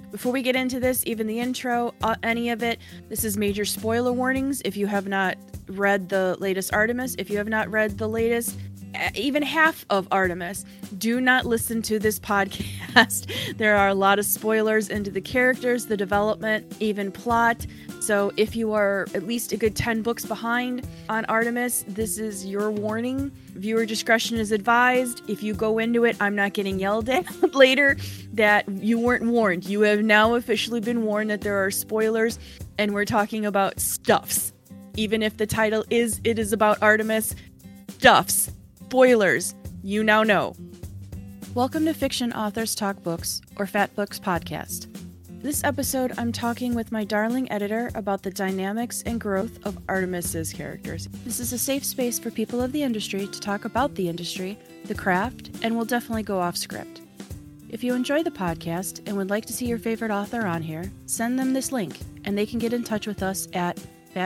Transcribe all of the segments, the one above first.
Before we get into this, even the intro, any of it, this is major spoiler warnings. If you have not read the latest Artemis, if you have not read the latest, even half of Artemis, do not listen to this podcast. There are a lot of spoilers into the characters, the development, even plot. So if you are at least a good 10 books behind on Artemis, this is your warning. Viewer discretion is advised. If you go into it, I'm not getting yelled at later that you weren't warned. You have now officially been warned that there are spoilers, and we're talking about stuffs. Even if the title is about Artemis, stuffs, spoilers, you now know. Welcome to Fiction Authors Talk Books, or Fat Books Podcast. This episode, I'm talking with my darling editor about the dynamics and growth of Artemis's characters. This is a safe space for people of the industry to talk about the industry, the craft, and we'll definitely go off script. If you enjoy the podcast and would like to see your favorite author on here, send them this link, and they can get in touch with us at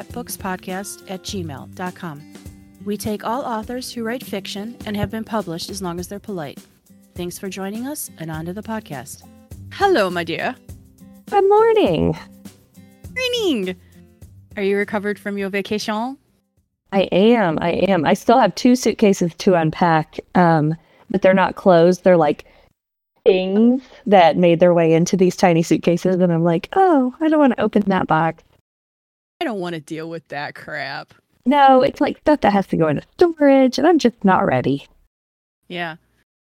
fatbookspodcast@gmail.com. We take all authors who write fiction and have been published as long as they're polite. Thanks for joining us, and on to the podcast. Hello, my dear. Good morning. Morning. Are you recovered from your vacation? I am. I still have 2 suitcases to unpack, but they're not closed. They're like things that made their way into these tiny suitcases, and I'm like, oh, I don't want to open that box. I don't want to deal with that crap. No, it's like stuff that has to go into storage, and I'm just not ready. Yeah.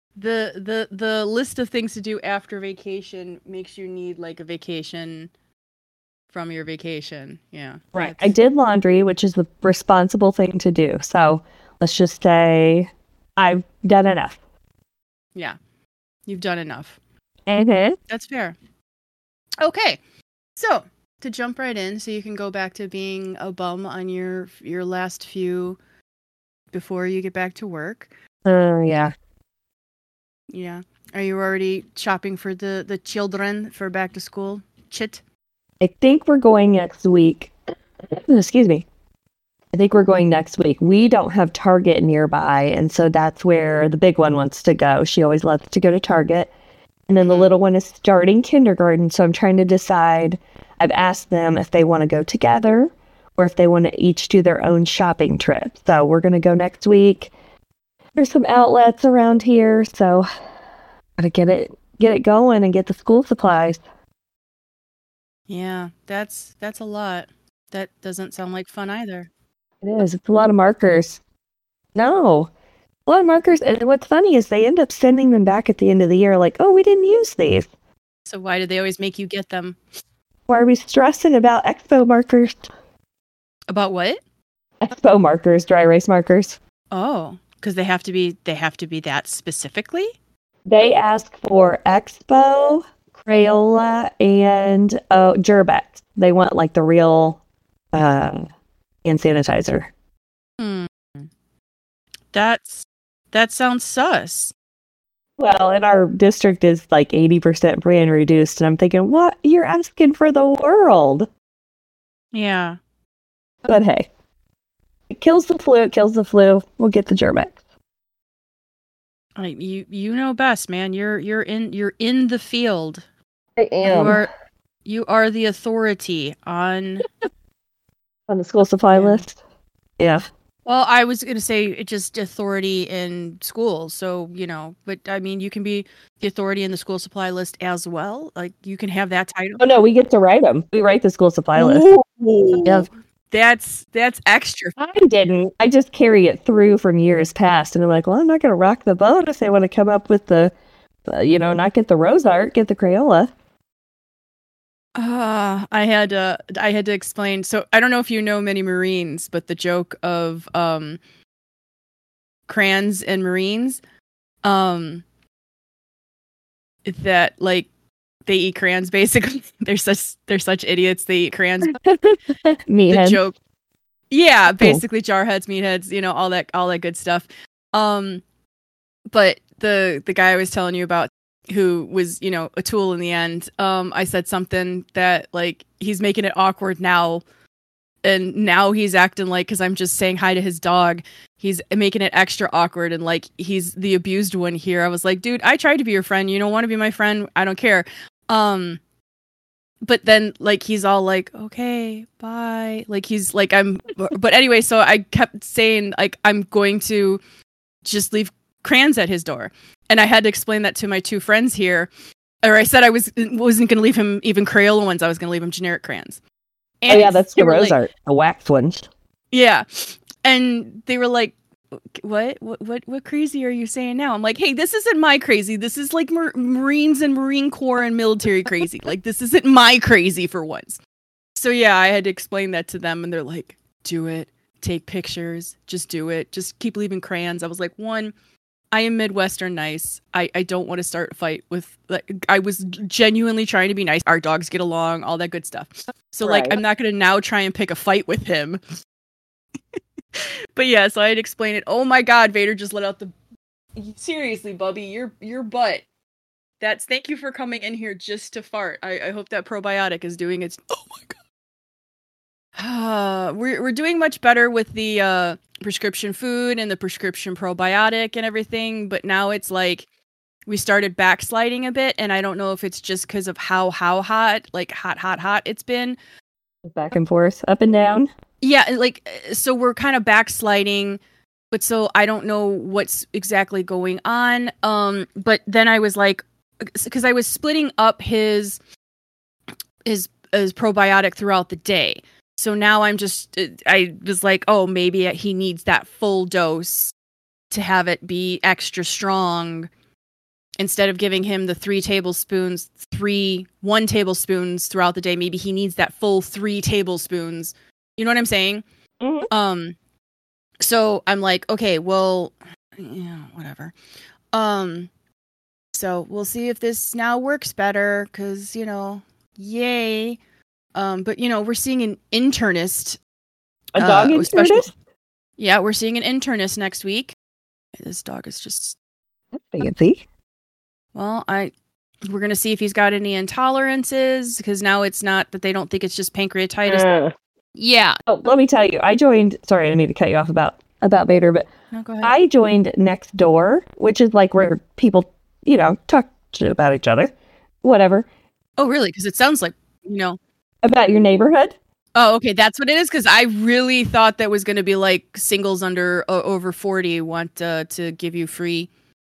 The list of things to do after vacation makes you need like a vacation from your vacation. Yeah. Right. I did laundry, which is the responsible thing to do. So let's just say I've done enough. Yeah. You've done enough. Mm-hmm. That's fair. Okay. So to jump right in so you can go back to being a bum on your last few before you get back to work. Yeah. Yeah. Are you already shopping for the children for back to school? Chit? I think we're going next week. Excuse me. I think we're going next week. We don't have Target nearby, and so that's where the big one wants to go. She always loves to go to Target. And then the little one is starting kindergarten, so I'm trying to decide. I've asked them if they want to go together or if they want to each do their own shopping trip. So we're going to go next week. There's some outlets around here, so gotta get it going and get the school supplies. Yeah, that's a lot. That doesn't sound like fun either. It is. It's a lot of markers. No, a lot of markers. And what's funny is they end up sending them back at the end of the year, like, oh, we didn't use these. So why do they always make you get them? Why are we stressing about expo markers? About what? Expo markers, dry erase markers. Oh. Because they have to be that specifically? They ask for Expo, Crayola, and Gerbex. They want like the real hand sanitizer. That sounds sus. Well, and our district is like 80% brand reduced, and I'm thinking, what? You're asking for the world. Yeah. But hey. It kills the flu. We'll get the Gerbex. You know best, man. You're in the field. I am. You are the authority on the school supply list. Yeah. Well, I was gonna say just authority in schools. So but I mean, you can be the authority in the school supply list as well. Like you can have that title. Oh no, we get to write them. We write the school supply list. Yeah. That's extra. I didn't. I just carry it through from years past, and I'm like, well, I'm not going to rock the boat if they want to come up with the not get the rose art, get the Crayola. I had to explain. So I don't know if you know many Marines, but the joke of crayons and Marines, that like they eat crayons basically. They're such idiots. They eat crayons. Meatheads. The joke. Yeah, basically jarheads, meatheads, all that good stuff. But the guy I was telling you about who was, a tool in the end, I said something that like he's making it awkward now. And now he's acting like, because I'm just saying hi to his dog, he's making it extra awkward and like he's the abused one here. I was like, dude, I tried to be your friend. You don't want to be my friend. I don't care. but then like he's all like, okay, bye. Like he's like, but anyway, so I kept saying like, I'm going to just leave crayons at his door. And I had to explain that to my two friends here. Or I said wasn't going to leave him even Crayola ones. I was going to leave him generic crayons. And oh yeah, that's the rose like, art, the wax ones. Yeah. And they were like, what crazy are you saying now? I'm like, hey, this isn't my crazy. This is like Marines and Marine Corps and military crazy. Like, this isn't my crazy for once. So yeah, I had to explain that to them, and they're like, do it. Take pictures. Just do it. Just keep leaving crayons. I was like, one, I am Midwestern nice. I don't want to start a fight with, like, I was genuinely trying to be nice. Our dogs get along, all that good stuff. So Right. like, I'm not going to now try and pick a fight with him. But yeah, so I had to explain it. Oh my God, Vader just let out the, seriously, Bubby, your butt. Thank you for coming in here just to fart. I hope that probiotic is doing its, oh my God. We're doing much better with the prescription food and the prescription probiotic and everything, but now it's like we started backsliding a bit, and I don't know if it's just because of how hot, like hot it's been. Back and forth, up and down. Yeah, like, so we're kind of backsliding, but so I don't know what's exactly going on. But then I was like, because I was splitting up his probiotic throughout the day. So now I was like, oh, maybe he needs that full dose to have it be extra strong. Instead of giving him the 1 tablespoons throughout the day, maybe he needs that full 3 tablespoons. You know what I'm saying? Mm-hmm. So I'm like, okay, well, yeah, whatever. So we'll see if this now works better, because, yay. But, we're seeing an internist. A dog internist? Yeah, we're seeing an internist next week. This dog is just... That's fancy. Well, we're going to see if he's got any intolerances, because now it's not that they don't think it's just pancreatitis. Yeah. Oh, let me tell you, I joined, sorry, I didn't mean to cut you off about Vader, but no, go ahead. I joined Nextdoor, which is like where people, talk about each other, whatever. Oh, really? Because it sounds like, About your neighborhood. Oh, okay, that's what it is, because I really thought that was going to be like singles under over 40 want to give you free.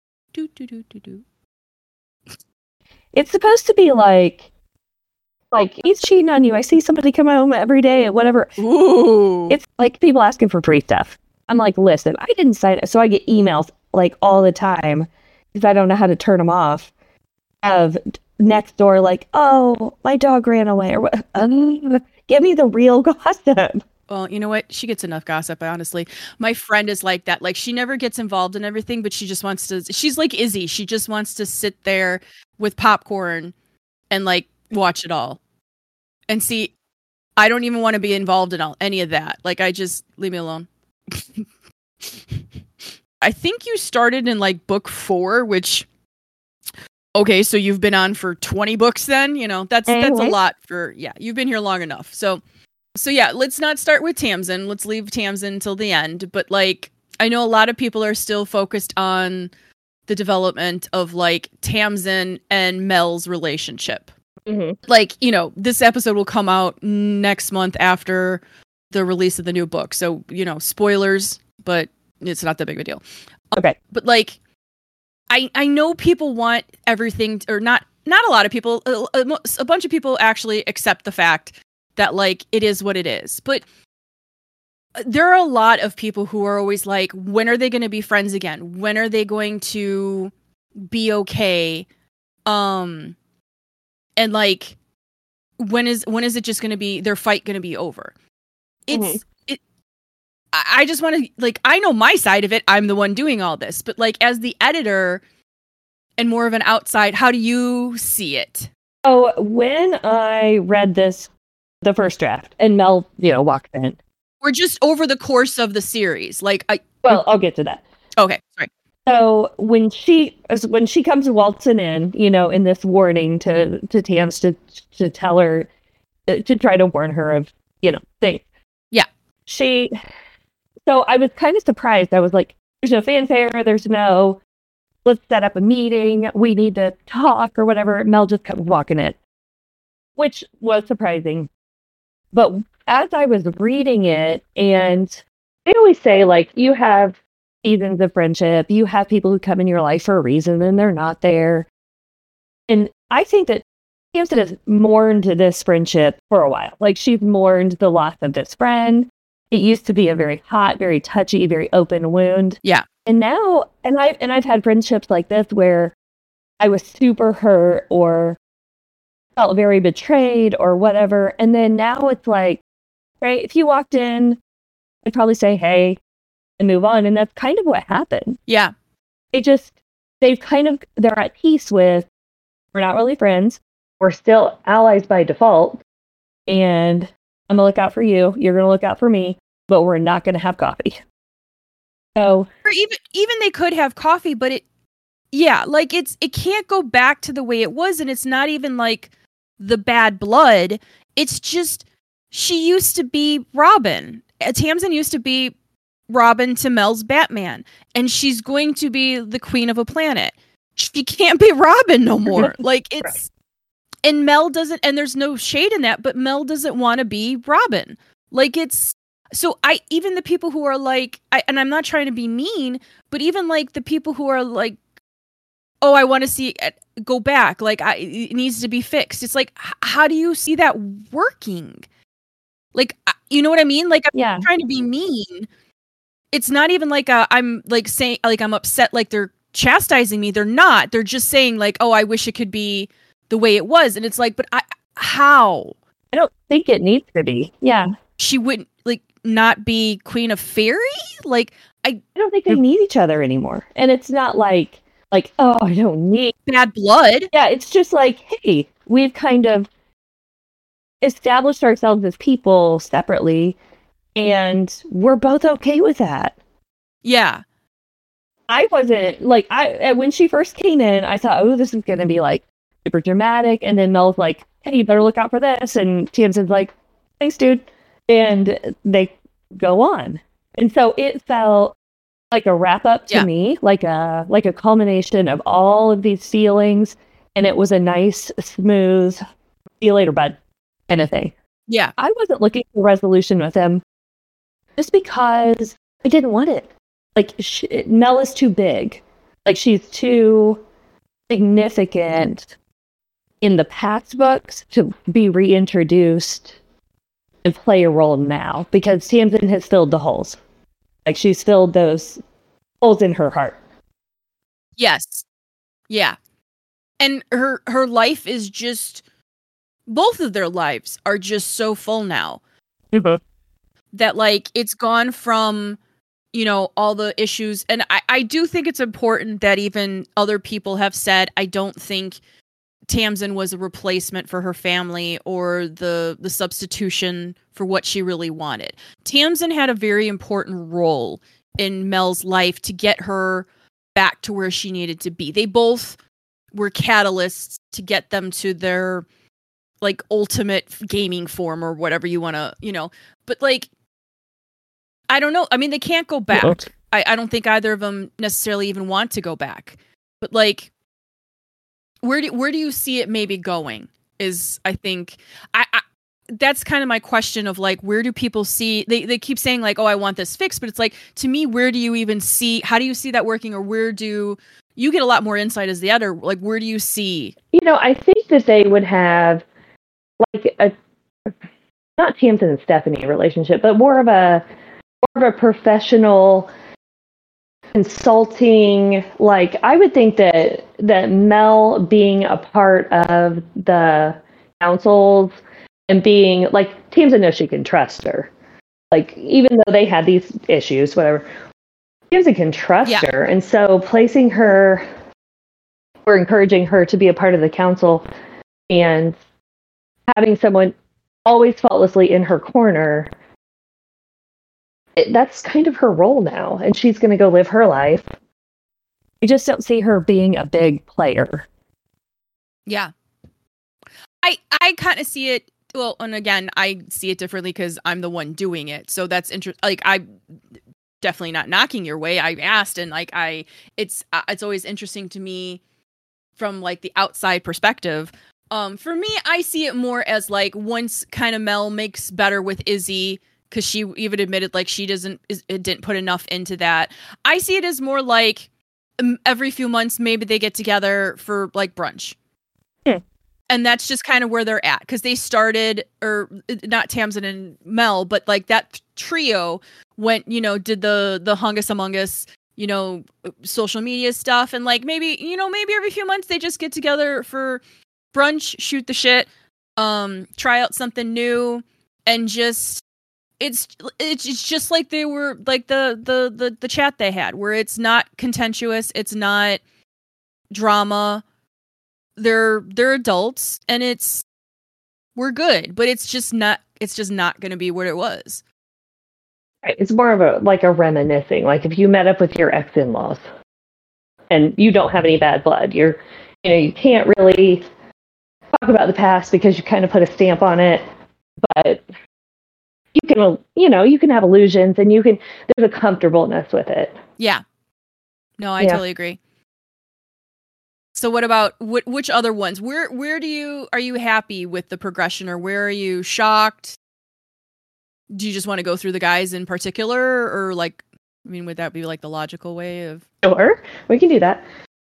It's supposed to be like he's cheating on you. I see somebody come home every day, whatever. Ooh. It's like people asking for free stuff. I'm like, listen, I didn't sign it. So I get emails like all the time because I don't know how to turn them off. Of Nextdoor, like, oh, my dog ran away, or what? Give me the real gossip. Well, you know what? She gets enough gossip, honestly. My friend is like that. Like, she never gets involved in everything, but she just wants to... She's like Izzy. She just wants to sit there with popcorn and, like, watch it all. And see, I don't even want to be involved in any of that. Like, I just... Leave me alone. I think you started in, like, book 4, which... Okay, so you've been on for 20 books then? That's a lot for... Yeah, you've been here long enough. So yeah, let's not start with Tamsin. Let's leave Tamsin till the end. But, like, I know a lot of people are still focused on the development of, like, Tamsin and Mel's relationship. Mm-hmm. Like, this episode will come out next month after the release of the new book. So, spoilers, but it's not that big of a deal. Okay. But, like, I know people want everything, or not a lot of people, a bunch of people actually accept the fact that, like, it is what it is. But there are a lot of people who are always like, when are they going to be friends again? When are they going to be okay? And, like, when is it just going to be, their fight going to be over? I just want to, like, I know my side of it. I'm the one doing all this. But, like, as the editor and more of an outside, how do you see it? So when I read the first draft, and Mel, walked in. We're just over the course of the series. Like, Well, I'll get to that. Okay, sorry. So when she comes waltzing in, in this warning to Tams to tell her, to try to warn her of, things. Yeah. So I was kind of surprised. I was like, there's no fanfare. There's no, let's set up a meeting. We need to talk or whatever. Mel just kept walking in. which was surprising. But as I was reading it, and they always say, like, you have seasons of friendship, you have people who come in your life for a reason and they're not there. And I think that Tamsin has mourned this friendship for a while. Like, she's mourned the loss of this friend. It used to be a very hot, very touchy, very open wound. Yeah. And now, I've had friendships like this where I was super hurt or felt very betrayed or whatever. And then now it's like, right, if you walked in, I'd probably say, hey, and move on. And that's kind of what happened. Yeah. They're at peace with, we're not really friends. We're still allies by default. And I'm going to look out for you. You're going to look out for me, but we're not going to have coffee. So, or even they could have coffee, but it can't go back to the way it was. And it's not even like the bad blood. It's just, she used to be Robin. Tamsin used to be Robin to Mel's Batman, and she's going to be the queen of a planet. She can't be Robin no more. Like, it's, right. And Mel doesn't, and there's no shade in that, but Mel doesn't want to be Robin. Like, it's, so even the people who are like, and I'm not trying to be mean, but even like the people who are like, oh, I want to see it go back. Like, it needs to be fixed. It's like, how do you see that working? Like, you know what I mean? Like, I'm not trying to be mean. It's not even like I'm like saying, like, I'm upset, like they're chastising me. They're not. They're just saying like, oh, I wish it could be the way it was. And it's like, but how? I don't think it needs to be. Yeah. She wouldn't like not be Queen of Fairy. Like, I don't think they need each other anymore. And it's not like, oh, I don't need bad blood. Yeah. It's just like, hey, we've kind of established ourselves as people separately, and we're both okay with that. Yeah. I wasn't like, when she first came in, I thought, oh, this is going to be like super dramatic. And then Mel's like, hey, you better look out for this. And Tamsin's like, thanks, dude. And they go on. And so it felt like a wrap up to me, like a culmination of all of these feelings. And it was a nice, smooth, see you later, bud, kind of thing. Yeah. I wasn't looking for resolution with him just because I didn't want it. Like, Mel is too big. Like, she's too significant in the past books to be reintroduced and play a role now, because Tamsin has filled the holes. Like, she's filled those holes in her heart. Yes. Yeah. And her life is just, both of their lives are just so full now. Mm-hmm. That, like, it's gone from, you know, all the issues. And I do think it's important that even other people have said, I don't think Tamsin was a replacement for her family or the substitution for what she really wanted. Tamsin had a very important role in Mel's life to get her back to where she needed to be. They both were catalysts to get them to their, like, ultimate gaming form or whatever you want to, you know. But, like, I don't know. I mean, they can't go back. Okay. I don't think either of them necessarily even want to go back. But, like, where do you see it maybe going? Is, I think, I that's kind of my question of, like, where do people see, they keep saying, like, oh, I want this fixed, but it's like, to me, where do you even see, how do you see that working, or where do you get a lot more insight as the editor, like, where do you see? You know, I think that they would have, like, a, not Tamsin and Stephanie relationship, but more of a professional consulting. Like, I would think that Mel being a part of the councils and being, like, Tamsin knows she can trust her. Like, even though they had these issues, whatever, Tamsin can trust her. And so placing her or encouraging her to be a part of the council and having someone always faultlessly in her corner, that's kind of her role now, and she's going to go live her life. I just don't see her being a big player. Yeah. I kind of see it, well, and again, I see it differently because I'm the one doing it, so that's interesting. Like, I definitely not knocking your way. I asked, and, like, it's always interesting to me from, like, the outside perspective. For me, I see it more as like once kind of Mel makes better with Izzy, because she even admitted like she didn't put enough into that. I see it as more like every few months maybe they get together for like brunch. And that's just kind of where they're at, because they started, or not Tamsin and Mel, but like that trio went, did the Hungus Among Us, social media stuff, and like maybe every few months they just get together for brunch, shoot the shit, try out something new, and just it's just like they were like the chat they had, where it's not contentious, it's not drama. They're adults, and we're good, but it's just not going to be what it was. Right. It's more of a reminiscing. Like if you met up with your ex-in-laws and you don't have any bad blood, you can't really talk about the past because you kind of put a stamp on it, but you can have illusions, and there's a comfortableness with it. Yeah. No, I totally agree. So what about which other ones? Where are you happy with the progression, or where are you shocked? Do you just want to go through the guys in particular, or like, I mean, would that be like the logical way of? Sure, we can do that.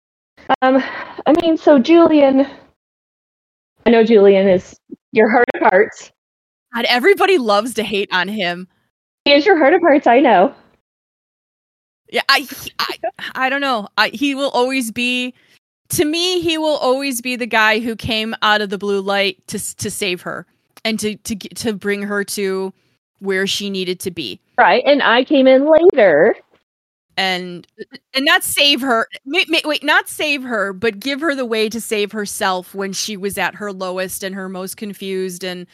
So Julian, I know Julian is your heart of hearts. God, everybody loves to hate on him. He is your heart of hearts, I know. Yeah, I don't know. He will always be. To me, he will always be the guy who came out of the blue light to save her and to bring her to where she needed to be. Right, and I came in later. And not save her. Wait, not save her, but give her the way to save herself when she was at her lowest and her most confused. And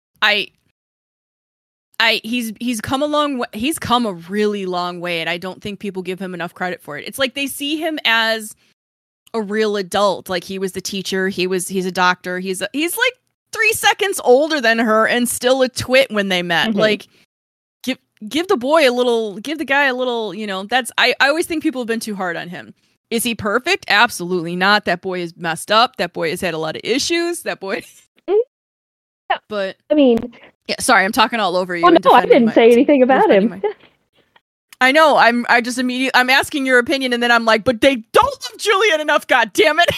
he's come a long way. He's come a really long way, and I don't think people give him enough credit for it. It's like they see him as a real adult. Like he was the teacher. He's a doctor. He's like 3 seconds older than her and still a twit when they met. Mm-hmm. Like give the guy a little, that's, I always think people have been too hard on him. Is he perfect? Absolutely not. That boy is messed up. That boy has had a lot of issues. That boy. Yeah. But I mean, yeah, sorry, I'm talking all over you. Well, no, I didn't say anything about him. I know. I'm asking your opinion, and then I'm like, but they don't love Julian enough. God damn it!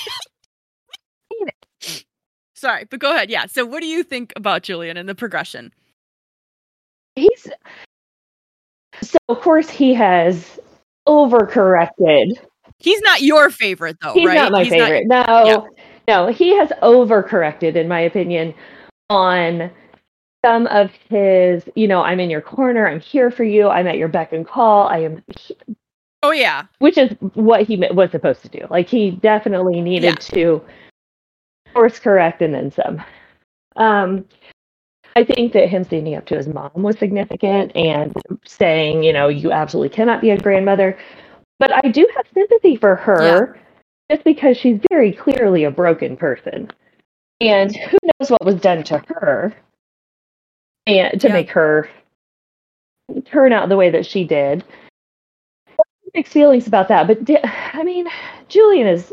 Sorry, but go ahead. Yeah. So, what do you think about Julian and the progression? So of course he has overcorrected. He's not your favorite, though, He's right? Not my favorite. No. He has overcorrected, in my opinion, on some of his, I'm in your corner, I'm here for you, I'm at your beck and call, Oh, yeah. Which is what he was supposed to do. Like, he definitely needed to course correct and then some. I think that him standing up to his mom was significant and saying, you absolutely cannot be a grandmother. But I do have sympathy for her just because she's very clearly a broken person. And who knows what was done to her and to make her turn out the way that she did. Mixed feelings about that, but Julian is,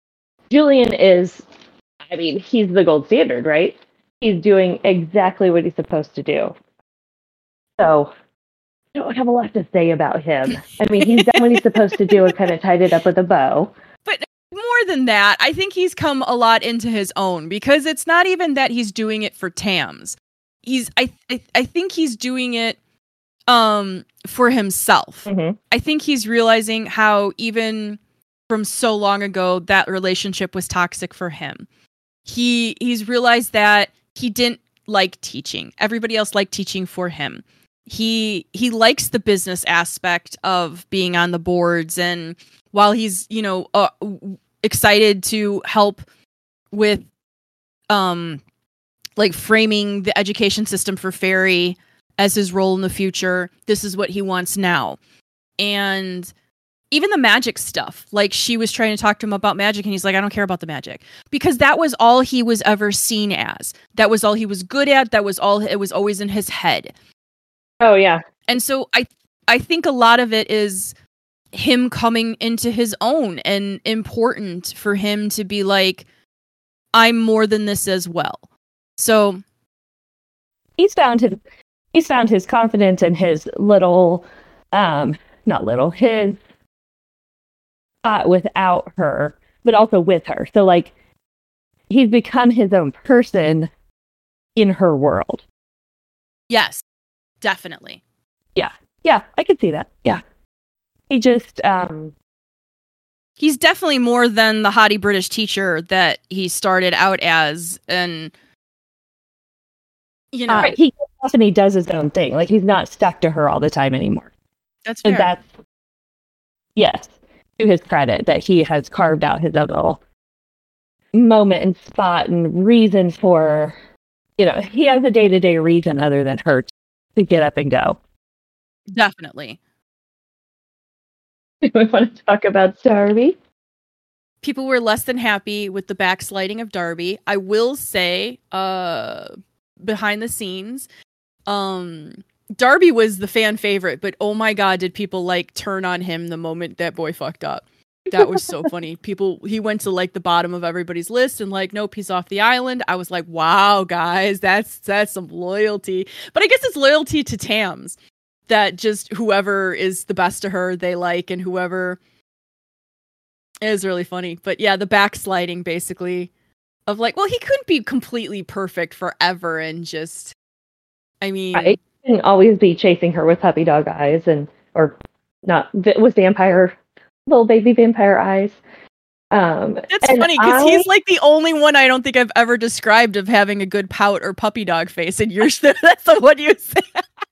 he's the gold standard, right? He's doing exactly what he's supposed to do. So I don't have a lot to say about him. He's done what he's supposed to do and kind of tied it up with a bow. But more than that, I think he's come a lot into his own, because it's not even that he's doing it for Tams. I think he's doing it for himself. Mm-hmm. I think he's realizing how even from so long ago that relationship was toxic for him. He's realized that he didn't like teaching. Everybody else liked teaching for him. He likes the business aspect of being on the boards, and while he's excited to help with framing the education system for Fairy as his role in the future, this is what he wants now. And even the magic stuff, like she was trying to talk to him about magic, and he's like, I don't care about the magic, because that was all he was ever seen as. That was all he was good at. That was all, it was always in his head. Oh yeah. And so I think a lot of it is him coming into his own, and important for him to be like, I'm more than this as well. So he's found his confidence and his little, not little, his spot without her, but also with her. So like, he's become his own person in her world. yes, definitely. Yeah, I could see that. Yeah. He just, he's definitely more than the haughty British teacher that he started out as, and you know, he goes off and he does his own thing. Like, he's not stuck to her all the time anymore. that's fair. And that's, yes, to his credit, that he has carved out his own little moment and spot and reason for, he has a day-to-day reason other than her to get up and go. Definitely. We want to talk about Darby. People were less than happy with the backsliding of Darby. I will say, behind the scenes, Darby was the fan favorite, but oh my god, did people like turn on him the moment that boy fucked up. That was so funny. He went to like the bottom of everybody's list and like, nope, he's off the island. I was like, wow, guys, that's some loyalty. But I guess it's loyalty to Tams, that just whoever is the best to her, they like, and whoever is really funny. But yeah, the backsliding basically of like, well, he couldn't be completely perfect forever and just, I mean, Right. He couldn't always be chasing her with puppy dog eyes or not with vampire, little baby vampire eyes. It's funny because he's like the only one I don't think I've ever described of having a good pout or puppy dog face, and that's the one you say.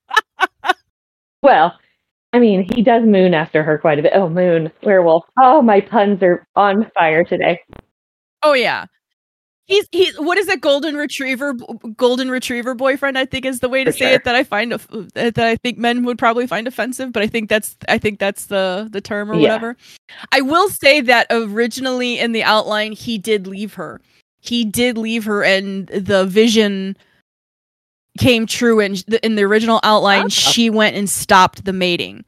Well, I mean, he does moon after her quite a bit. Oh, moon, werewolf. Oh, my puns are on fire today. Oh yeah, he's what is it? Golden retriever boyfriend, I think is the way to say it. That I find that I think men would probably find offensive, but I think that's the term or whatever. I will say that originally in the outline, he did leave her. And the vision came true, and in the original outline, she went and stopped the mating.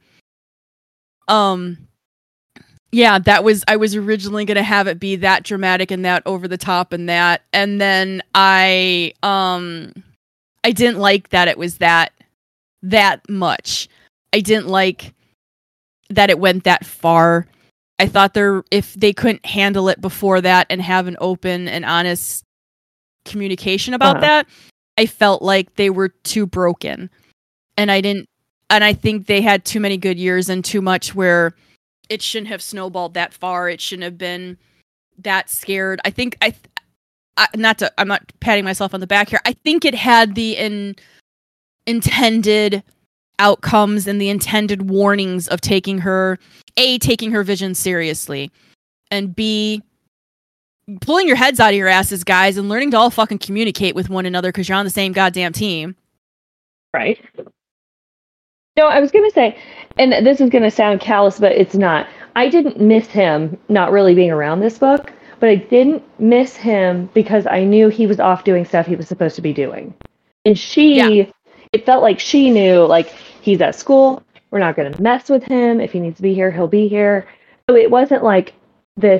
Yeah, I was originally gonna have it be that dramatic and that over the top and then I didn't like that it was that much. I didn't like that it went that far. I thought if they couldn't handle it before that and have an open and honest communication about that, I felt like they were too broken. And I think they had too many good years and too much where it shouldn't have snowballed that far. It shouldn't have been that scared. I think I'm not patting myself on the back here. I think it had the intended outcomes and the intended warnings of taking her vision seriously, and B, pulling your heads out of your asses, guys, and learning to all fucking communicate with one another because you're on the same goddamn team. Right. No, I was going to say, and this is going to sound callous, but it's not. I didn't miss him not really being around this book, but I didn't miss him because I knew he was off doing stuff he was supposed to be doing. And it felt like she knew, like, he's at school, we're not going to mess with him. If he needs to be here, he'll be here. So it wasn't like this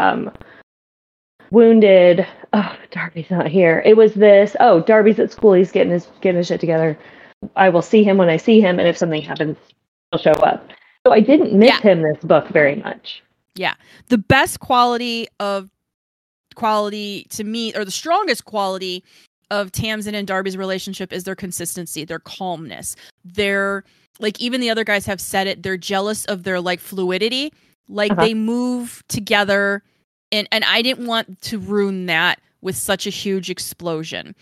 wounded, oh, Darby's not here. It was this, oh, Darby's at school, he's getting his shit together. I will see him when I see him, and if something happens, he'll show up. So I didn't miss him this book very much. Yeah. The best quality to me, or the strongest quality of Tamsin and Darby's relationship is their consistency, their calmness. They're, like, even the other guys have said it, they're jealous of their, like, fluidity. Like, they move together, and I didn't want to ruin that with such a huge explosion.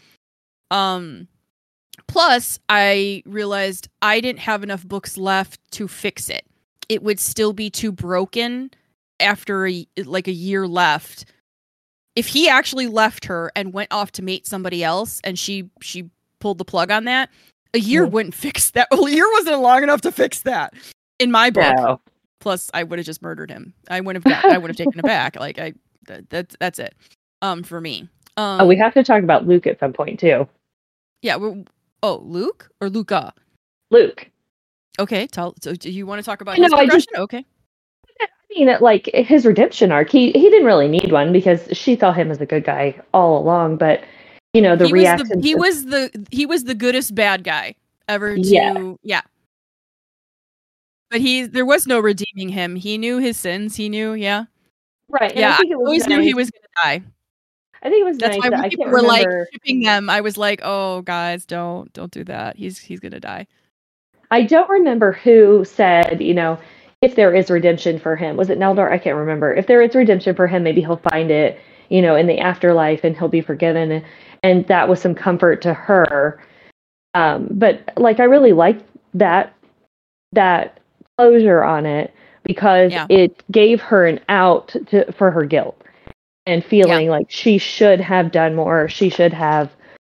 Plus, I realized I didn't have enough books left to fix it. It would still be too broken after a year left. If he actually left her and went off to mate somebody else and she pulled the plug on that, a year wouldn't fix that. A year wasn't long enough to fix that in my book. No. Plus, I would have just murdered him. I would have taken it back. Like, that's it. For me. We have to talk about Luke at some point too. Yeah. Luke or Luca? Luke. Okay. So do you want to talk about his progression? Okay. mean, like his redemption arc, he didn't really need one because she saw him as a good guy all along. But you know, the reaction. He was the goodest bad guy ever to. Yeah. But there was no redeeming him. He knew his sins. He knew, yeah. Right. Yeah, I always knew he was going to die. I think it was That's nice why that when I people can't were remember. like shipping them, I was like, "Oh, guys, don't do that. He's going to die." I don't remember who said, you know, if there is redemption for him. Was it Neldor? I can't remember. If there is redemption for him, maybe he'll find it, you know, in the afterlife and he'll be forgiven. And that was some comfort to her. But like, I really liked that closure on it because it gave her an out for her guilt and feeling like she should have done more. She should have,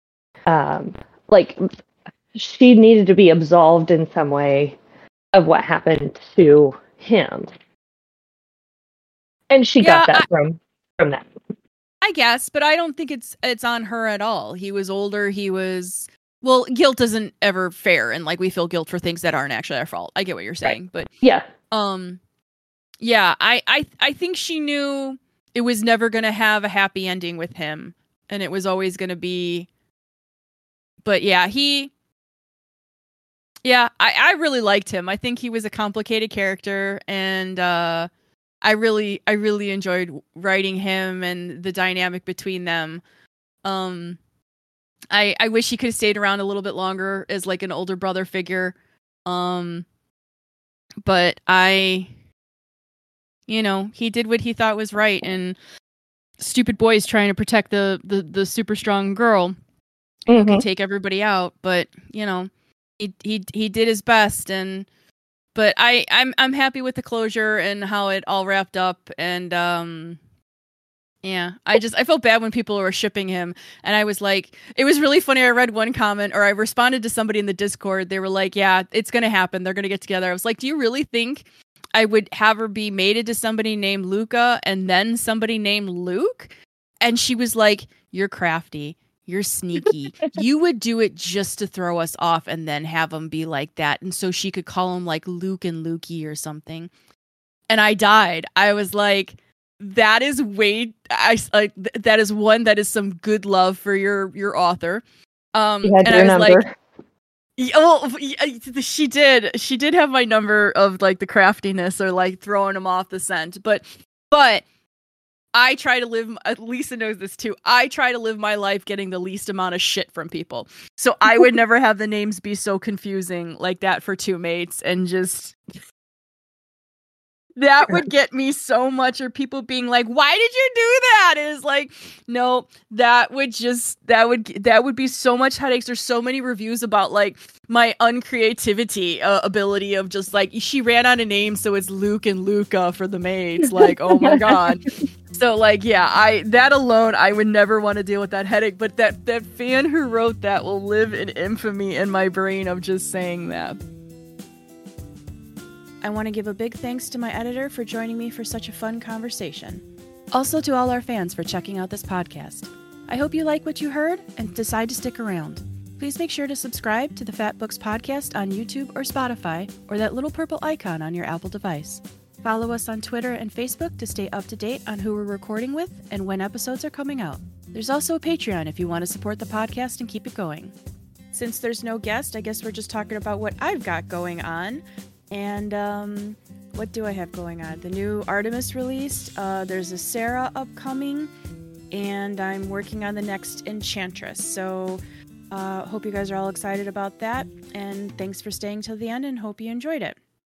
she needed to be absolved in some way of what happened to him. And she got that from that. I guess, but I don't think it's on her at all. He was older. Well, guilt isn't ever fair, and like we feel guilt for things that aren't actually our fault. I get what you're saying, but I think she knew it was never going to have a happy ending with him, and it was always going to be. But I really liked him. I think he was a complicated character, and I really enjoyed writing him and the dynamic between them. I wish he could have stayed around a little bit longer as like an older brother figure. But he did what he thought was right, and stupid boy is trying to protect the super strong girl who can take everybody out. But he did his best, but I'm happy with the closure and how it all wrapped up, and I felt bad when people were shipping him, and I was like, it was really funny. I read one comment, or I responded to somebody in the Discord. They were like, yeah, it's going to happen. They're going to get together. I was like, do you really think I would have her be mated to somebody named Luca and then somebody named Luke? And she was like, you're crafty. You're sneaky. You would do it just to throw us off and then have them be like that. And so she could call him like Luke and Lukey or something. And I died. I was like, that is that is one that is some good love for your author. And I was like, well, she did have my number of like the craftiness or like throwing him off the scent, but I try to live, Lisa knows this too, I try to live my life getting the least amount of shit from people. So I would never have the names be so confusing like that for two mates, and just that would get me so much, or people being like, why did you do that? It is like, no, that would be so much headaches. There's so many reviews about like my uncreativity ability of just like, she ran out of names, so it's Luke and Luca for the maids. Like, oh my God. So like, yeah, that alone, I would never want to deal with that headache. But that fan who wrote that will live in infamy in my brain of just saying that. I want to give a big thanks to my editor for joining me for such a fun conversation. Also to all our fans for checking out this podcast. I hope you like what you heard and decide to stick around. Please make sure to subscribe to the Fat Books Podcast on YouTube or Spotify, or that little purple icon on your Apple device. Follow us on Twitter and Facebook to stay up to date on who we're recording with and when episodes are coming out. There's also a Patreon if you want to support the podcast and keep it going. Since there's no guest, I guess we're just talking about what I've got going on. And what do I have going on? The new Artemis released. There's a Sarah upcoming, and I'm working on the next Enchantress. So hope you guys are all excited about that. And thanks for staying till the end, and hope you enjoyed it.